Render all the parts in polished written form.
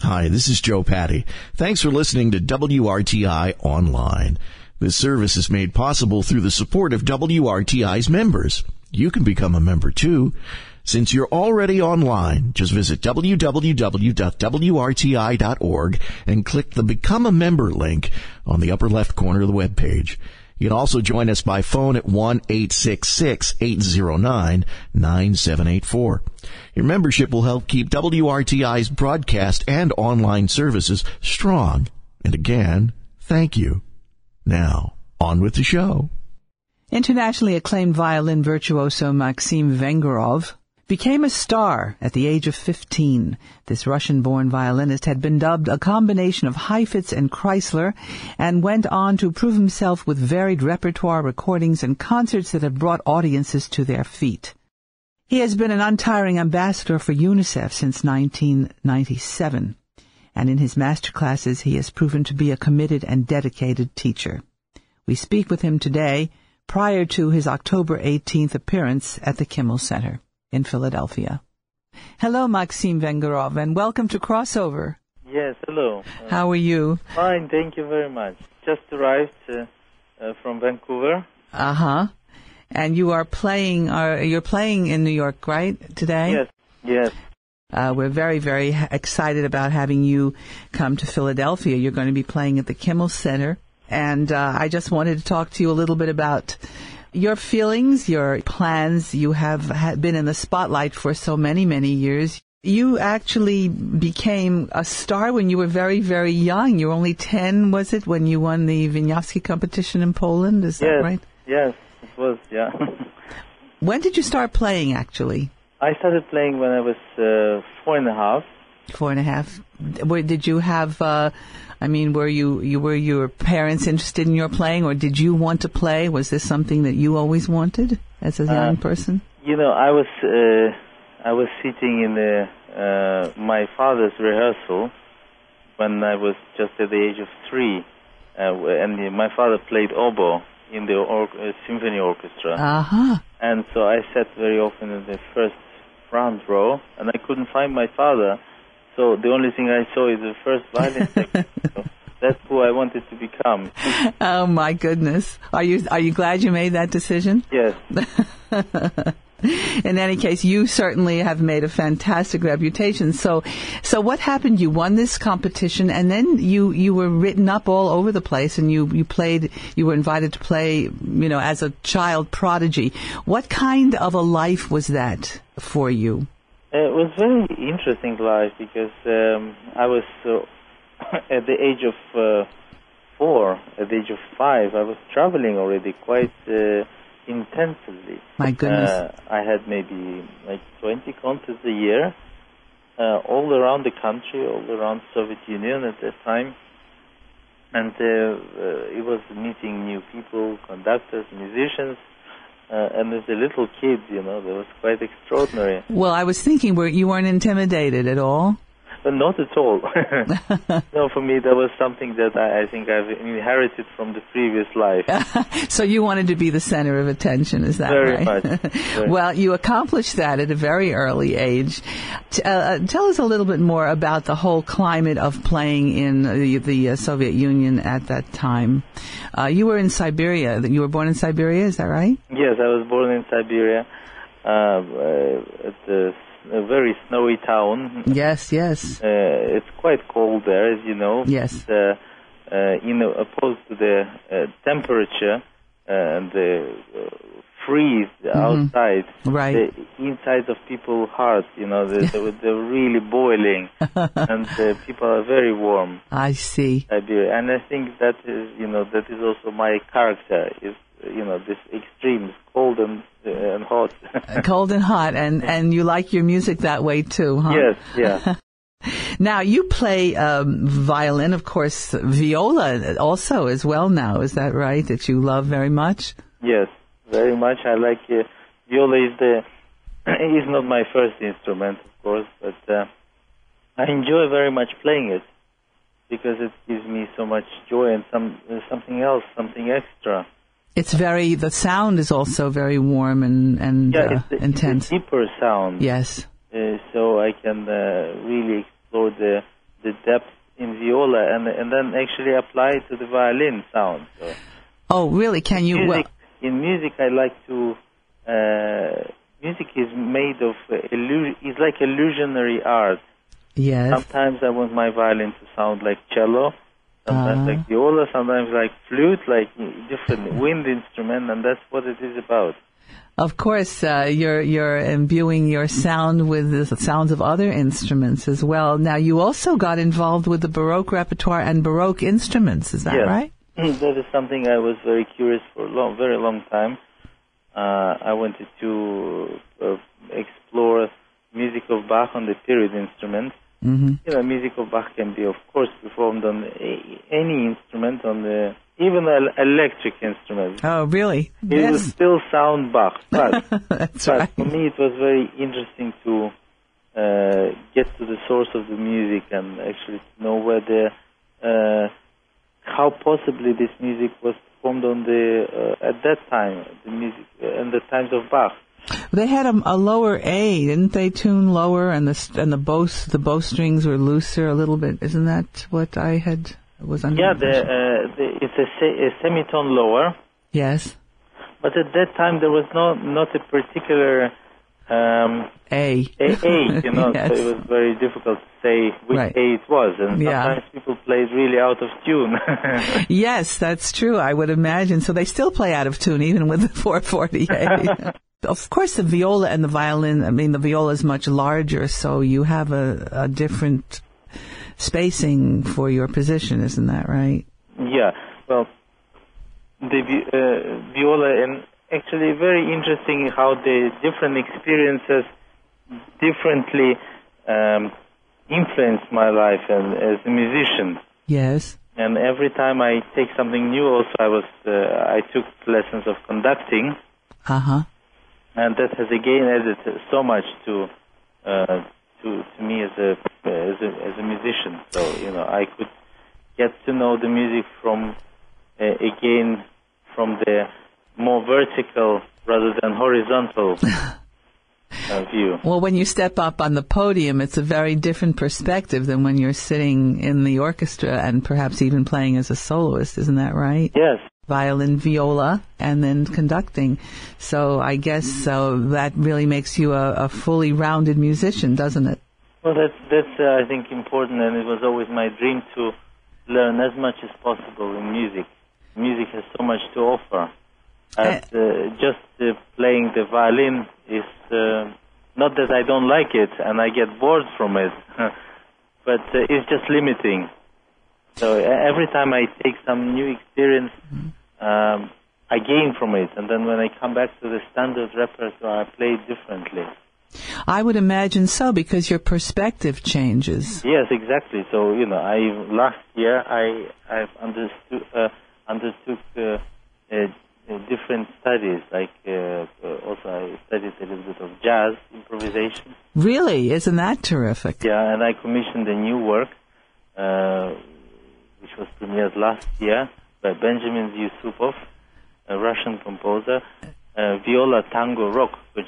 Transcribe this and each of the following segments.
Hi, this is Joe Patty. Thanks for listening to WRTI Online. This service is made possible through the support of WRTI's members. You can become a member, too. Since you're already online, just visit www.wrti.org and click the Become a Member link on the upper left corner of the webpage. You can also join us by phone at 1-866-809-9784. Your membership will help keep WRTI's broadcast and online services strong. And again, thank you. Now, on with the show. Internationally acclaimed violin virtuoso Maxim Vengerov became a star at the age of 15. This Russian-born violinist had been dubbed a combination of Heifetz and Chrysler and went on to prove himself with varied repertoire recordings and concerts that have brought audiences to their feet. He has been an untiring ambassador for UNICEF since 1997, and in his master classes he has proven to be a committed and dedicated teacher. We speak with him today prior to his October 18th appearance at the Kimmel Center in Philadelphia. Hello, Maxim Vengerov, and welcome to Crossover. Yes, hello. How are you? Fine, thank you very much. Just arrived from Vancouver. Uh-huh. And you are playing, you're playing in New York, right, today? Yes. We're very, very excited about having you come to Philadelphia. You're going to be playing at the Kimmel Center. And I just wanted to talk to you a little bit about your feelings, your plans. You have been in the spotlight for so many, many years. You actually became a star when you were very, very young. You were only 10, was it, when you won the Wieniawski competition in Poland? Is that right? Yes, it was, yeah. When did you start playing, actually? I started playing when I was 4.5. 4.5. Did you have, were your parents interested in your playing, or did you want to play? Was this something that you always wanted as a young person? You know, I was sitting in my father's rehearsal when I was just at the age of 3, and my father played oboe in the symphony orchestra. Uh-huh. And so I sat very often in the first front row, and I couldn't find my father. So the only thing I saw is the first violin section. So that's who I wanted to become. Oh my goodness! Are you glad you made that decision? Yes. In any case, you certainly have made a fantastic reputation. So what happened? You won this competition, and then you were written up all over the place, and you were invited to play, as a child prodigy. What kind of a life was that for you? It was very interesting life because I was at the age of 4, at the age of 5, I was traveling already quite intensively. My goodness. I had maybe like 20 concerts a year, all around the country, all around Soviet Union at that time. And it was meeting new people, conductors, musicians. And as a little kid, that was quite extraordinary. Well, I was thinking, you weren't intimidated at all? Not at all. No, for me, that was something that I think I've inherited from the previous life. So you wanted to be the center of attention, is that very right? Much. Well, you accomplished that at a very early age. Tell us a little bit more about the whole climate of playing in the Soviet Union at that time. You were in Siberia. You were born in Siberia, is that right? Yes, I was born in Siberia at a very snowy town. Yes. It's quite cold there, as you know. Yes. Opposed to the temperature and the freeze outside, right? The insides of people's hearts, they're really boiling, and people are very warm. I see. Siberia, and I think that is also my character. Is this extremes, cold and hot. Cold and hot, and you like your music that way too, huh? Yes, yeah. Now, you play violin, of course, viola also as well now, is that right, that you love very much? Yes, very much. I like viola is not my first instrument, of course, but I enjoy very much playing it because it gives me so much joy and something else, something extra. It's the sound is also very warm and intense. It's a deeper sound. Yes. So I can really explore the the depth in viola, and then actually apply it to the violin sound. So Oh, really? Can you? in music, I like to. Music is made of is like illusionary art. Yes. Sometimes I want my violin to sound like cello, sometimes like viola, sometimes like flute, like different wind instrument, and that's what it is about. Of course, you're imbuing your sound with the sounds of other instruments as well. Now, you also got involved with the Baroque repertoire and Baroque instruments. Is that right? That is something I was very curious for a very long time. I wanted to explore music of Bach on the period instruments. Mm-hmm. Music of Bach can be, of course, performed on any instrument, even an electric instrument. Oh, really? It will still sound Bach. But, That's right. For me, it was very interesting to get to the source of the music and actually know whether how possibly this music was performed on at that time, the music in the times of Bach. They had a lower A, didn't they? Tune lower, and the bow strings were looser a little bit. Isn't that what I was under? Yeah, it's a semitone lower. Yes. But at that time there was not a particular A. Yes. So it was very difficult to say which A it was, and sometimes people played really out of tune. Yes, that's true. I would imagine. So they still play out of tune even with the 440 A. Of course, the viola and the violin, the viola is much larger, so you have a different spacing for your position, isn't that right? Yeah, well, the viola, and actually very interesting how the different experiences differently influenced my life as a musician. Yes. And every time I take something new, also I took lessons of conducting. Uh-huh. And that has again added so much to me as a musician. So I could get to know the music from the more vertical rather than horizontal view. Well, when you step up on the podium, it's a very different perspective than when you're sitting in the orchestra and perhaps even playing as a soloist. Isn't that right? Yes. Violin, viola, and then conducting. So I guess that really makes you a fully rounded musician, doesn't it? Well, that's I think important, and it was always my dream to learn as much as possible in music. Music has so much to offer. Just playing the violin is not that I don't like it and I get bored from it, but it's just limiting. So every time I take some new experience, I gain from it, and then when I come back to the standard repertoire, I play it differently. I would imagine so, because your perspective changes. Yes, exactly. So last year I undertook different studies. Like also I studied a little bit of jazz improvisation. Really, isn't that terrific? Yeah, and I commissioned a new work, which was premiered last year by Benjamin Yusupov, a Russian composer, Viola Tango Rock, which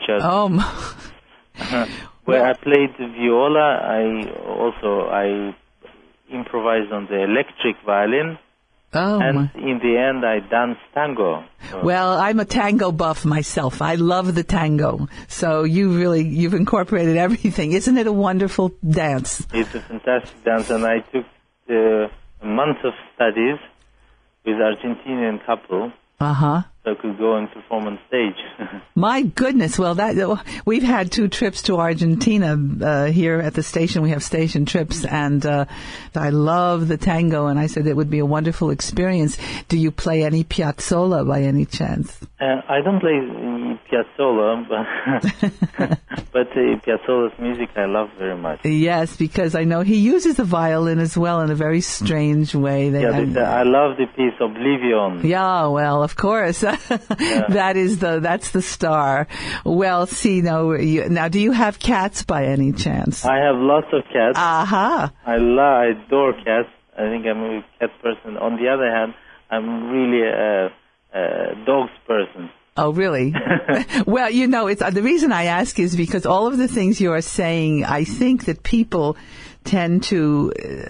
where I played the viola. I improvised on the electric violin, in the end I danced tango. Well, I'm a tango buff myself. I love the tango. So you've incorporated everything. Isn't it a wonderful dance? It's a fantastic dance, and I took a month of studies with Argentinian couple. Uh-huh. So I could go and perform on stage. My goodness. Well, we've had 2 trips to Argentina here at the station. We have station trips, and I love the tango, and I said it would be a wonderful experience. Do you play any Piazzolla by any chance? I don't play Piazzolla, but Piazzolla's music I love very much. Yes, because I know he uses the violin as well in a very strange way. I love the piece Oblivion. Yeah, well, of course. That's the star. Well, see, now do you have cats by any chance? I have lots of cats. Aha. I adore cats. I think I'm a cat person. On the other hand, I'm really a dogs person. Oh, really? Well, it's the reason I ask is because all of the things you are saying, I think that people tend to,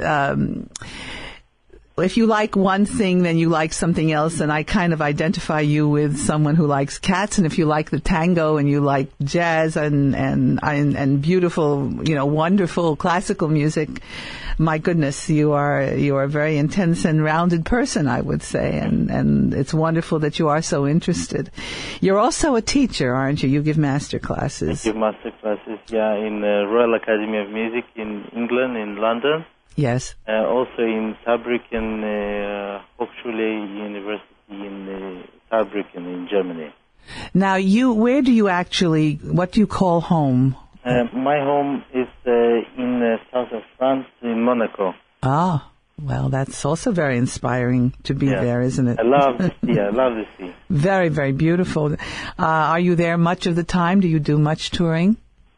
if you like one thing, then you like something else, and I kind of identify you with someone who likes cats. And if you like the tango and you like jazz and beautiful, wonderful classical music, my goodness, you are a very intense and rounded person, I would say, and it's wonderful that you are so interested. You're also a teacher, aren't you? You give master classes. I give master classes, in the Royal Academy of Music in England, in London. Yes. Also in Saarbrücken, Hochschule University in Saarbrücken in Germany. Now, what do you call home? My home is in the south of France, in Monaco. Ah, well, that's also very inspiring to be there, isn't it? I love the sea. I love the sea. Very, very beautiful. Are you there much of the time? Do you do much touring?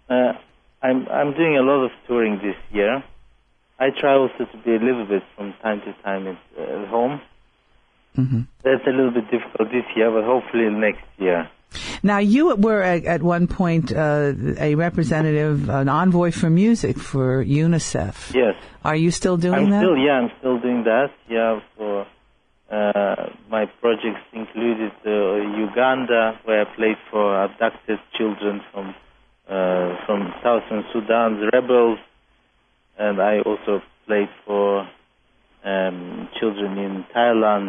I'm doing a lot of touring this year. I try also to be a little bit from time to time at home. Mm-hmm. That's a little bit difficult this year, but hopefully next year. Now, you were at one point a representative, an envoy for music for UNICEF. Yes. Are you still doing that? I'm still doing that. Yeah, for my projects included Uganda, where I played for abducted children from Southern Sudan's rebels. And I also played for children in Thailand,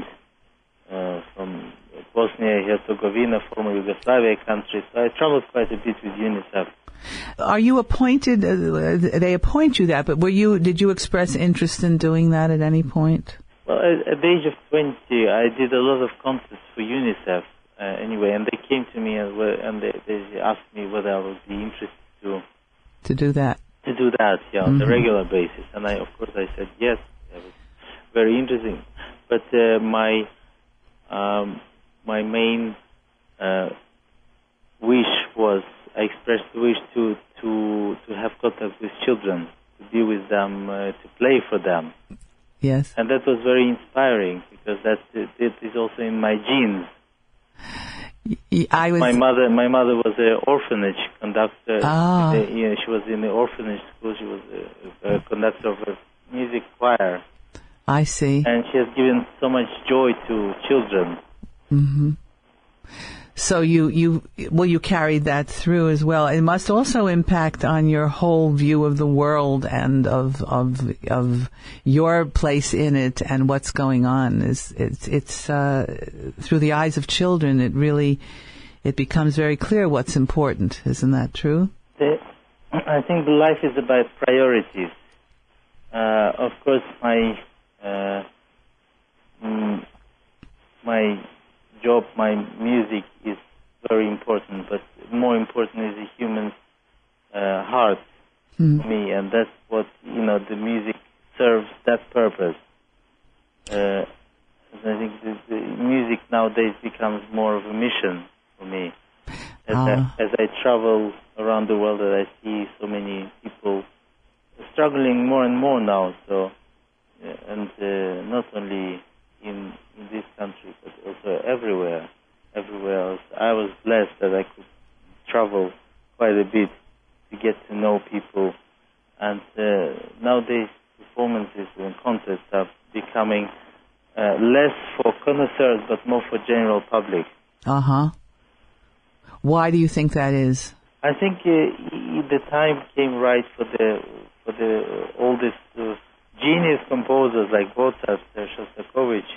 from Bosnia and Herzegovina, former Yugoslavia country. So I traveled quite a bit with UNICEF. Are you appointed? They appoint you that, but did you express interest in doing that at any point? Well, at the age of 20, I did a lot of contests for UNICEF anyway, and they came to me and they asked me whether I would be interested to do that. To do that, on a regular basis, and of course I said yes. It was very interesting, but my main wish was, I expressed the wish to have contact with children, to be with them, to play for them. Yes, and that was very inspiring because it is also in my genes. My mother was an orphanage conductor. She was in the orphanage school. She was a conductor of a music choir. I see. And she has given so much joy to children. Mm-hmm. So you carried that through as well. It must also impact on your whole view of the world and of your place in it and what's going on. It's through the eyes of children. It becomes very clear what's important. Isn't that true? I think life is about priorities. Of course, my job, my music is very important, but more important is the human heart for me, and that's what, the music serves that purpose. I think the music nowadays becomes more of a mission for me. As I travel around the world, I see so many people struggling more and more now, and not only in this country, but also everywhere else. I was blessed that I could travel quite a bit to get to know people, and nowadays performances and concerts are becoming less for connoisseurs but more for general public. Why do you think that is? I think the time came right for the oldest genius composers like Mozart, Shostakovich,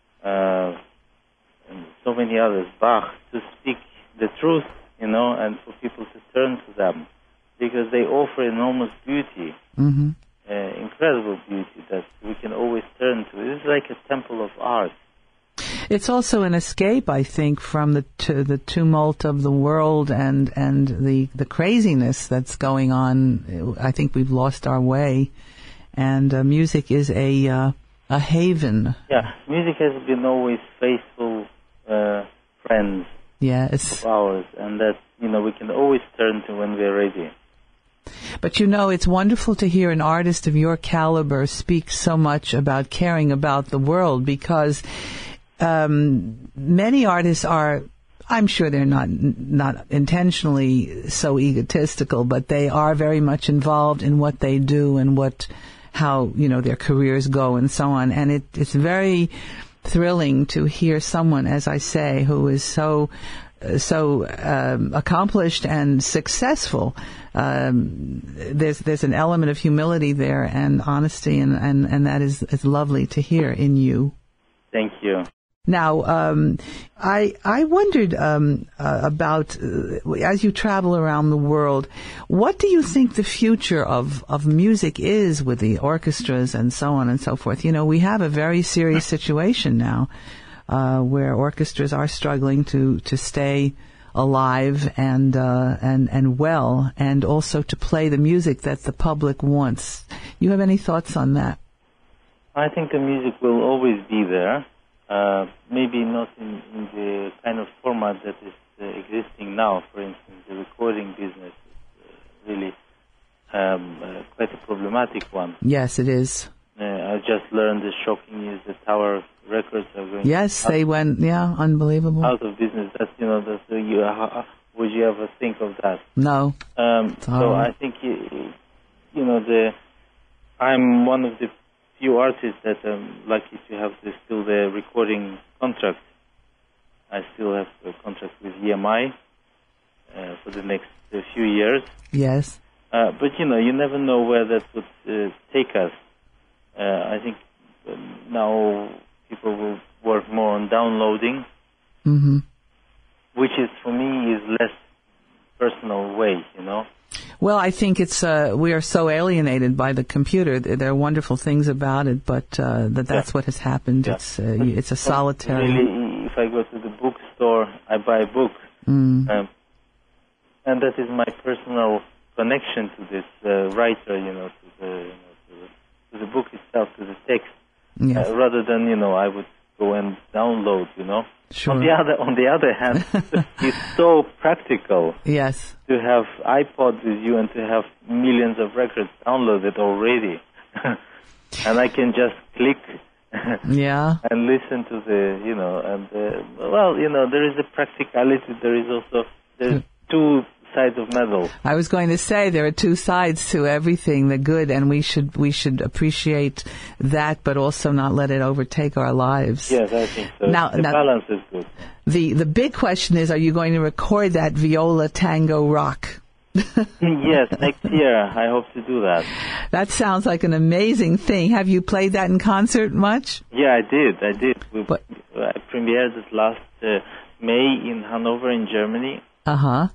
and so many others, Bach, to speak the truth, and for people to turn to them, because they offer enormous beauty, incredible beauty that we can always turn to. It's like a temple of art. It's also an escape, I think, from the tumult of the world and the craziness that's going on. I think we've lost our way, and music is a haven. Yeah, music has been always faithful friends of ours, and that we can always turn to when we're ready. But it's wonderful to hear an artist of your caliber speak so much about caring about the world, because many artists are I'm sure they're not intentionally so egotistical, but they are very much involved in what they do and how their careers go and so on. And it's very thrilling to hear someone, as I say, who is so accomplished and successful. There's an element of humility there and honesty, and that is lovely to hear in you. Thank you. Now, I wondered about as you travel around the world, what do you think the future of music is with the orchestras and so on and so forth? We have a very serious situation now where orchestras are struggling to stay alive and well, and also to play the music that the public wants. You have any thoughts on that? I think the music will always be there. Maybe not in the kind of format that is existing now. For instance, the recording business is really quite a problematic one. Yes, it is. I just learned the shocking news that Tower Records are going. Yes, they went. Yeah, unbelievable. Out of business. Would you ever think of that? No. So I think I'm one of the few artists that I'm lucky to have still the recording contract. I still have a contract with EMI for the next few years. Yes. But you never know where that would take us. I think now people will work more on downloading, which is for me is less personal way, Well, I think it's we are so alienated by the computer. There are wonderful things about it, but that's what has happened. Yeah. It's a solitary. Really, if I go to the bookstore, I buy a book, and that is my personal connection to this writer, to the book itself, to the text, rather than I would go and download, Sure. On the other hand, it's so practical. Yes. To have iPod with you and to have millions of records downloaded already, and I can just click. And listen to there is a practicality. There is also two sides of medal. I was going to say there are two sides to everything, the good, and we should appreciate that, but also not let it overtake our lives. Yes, I think so. Now, the balance is good. The big question is, are you going to record that Viola Tango Rock? Yes, next year I hope to do that. That sounds like an amazing thing. Have you played that in concert much? Yeah, I did. I premiered it last May in Hanover in Germany. Uh-huh.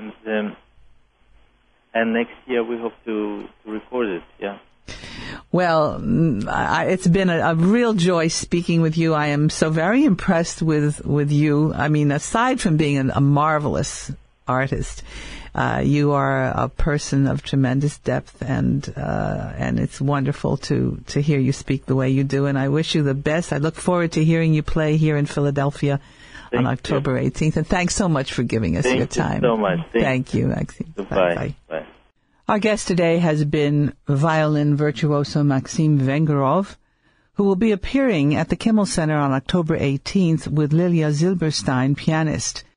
And next year we hope to record it, yeah. Well, it's been a real joy speaking with you. I am so very impressed with you. I mean, aside from being a marvelous artist, you are a person of tremendous depth, and it's wonderful to hear you speak the way you do. And I wish you the best. I look forward to hearing you play here in Philadelphia on October 18th. And thanks so much for giving us your time. Thank you so much. Thank you, Maxime. Goodbye. Bye. Our guest today has been violin virtuoso Maxime Vengerov, who will be appearing at the Kimmel Center on October 18th with Lilia Zilberstein, pianist.